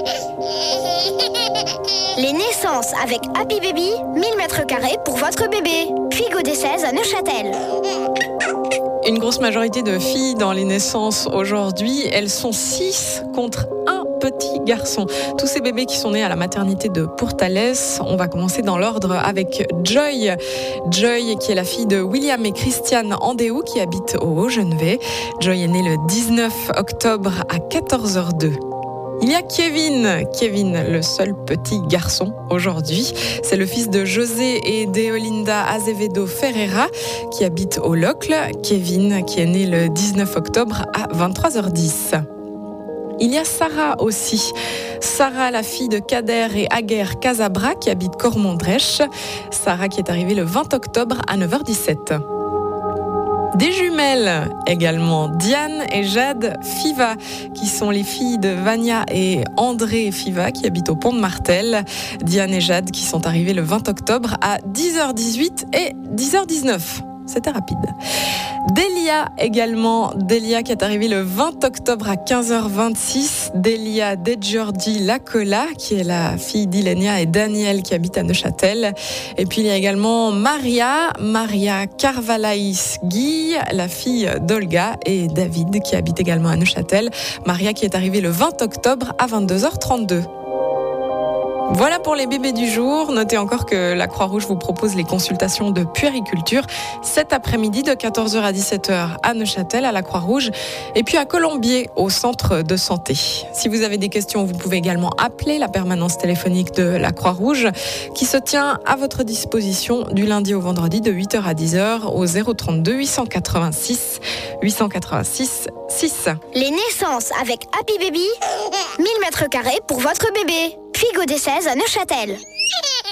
Les naissances avec Happy Baby, 1000 m² pour votre bébé. Puis Godet 16 à Neuchâtel. Une grosse majorité de filles dans les naissances aujourd'hui. Elles sont 6 contre 1 petit garçon. Tous ces bébés qui sont nés à la maternité de Pourtalès. On va commencer dans l'ordre avec Joy. Joy qui est la fille de William et Christiane Andéou qui habitent au Haut-Genevais. Joy est née le 19 octobre à 14h02. Il y a Kevin, le seul petit garçon aujourd'hui. C'est le fils de José et d'Eolinda Azevedo Ferreira qui habite au Locle. Kevin qui est né le 19 octobre à 23h10. Il y a Sarah aussi. Sarah, la fille de Kader et Aguerre Casabra qui habite Cormont-Drèche. Sarah qui est arrivée le 20 octobre à 9h17. Des jumelles également, Diane et Jade Fiva, qui sont les filles de Vania et André Fiva, qui habitent au Pont de Martel. Diane et Jade qui sont arrivées le 20 octobre à 10h18 et 10h19. C'était rapide. Delia également, Delia qui est arrivée le 20 octobre à 15h26. Delia De Giorgi Lacola, qui est la fille d'Ilenia et Daniel qui habitent à Neuchâtel. Et puis il y a également Maria Carvalaïs Guy, la fille d'Olga et David qui habitent également à Neuchâtel. Maria qui est arrivée le 20 octobre à 22h32. Voilà pour les bébés du jour. Notez encore que la Croix-Rouge vous propose les consultations de puériculture cet après-midi de 14h à 17h à Neuchâtel, à la Croix-Rouge, et puis à Colombier, au centre de santé. Si vous avez des questions, vous pouvez également appeler la permanence téléphonique de la Croix-Rouge qui se tient à votre disposition du lundi au vendredi de 8h à 10h au 032 886 6. Les naissances avec Happy Baby, 1000 m² pour votre bébé. Puis Godet 16 à Neuchâtel.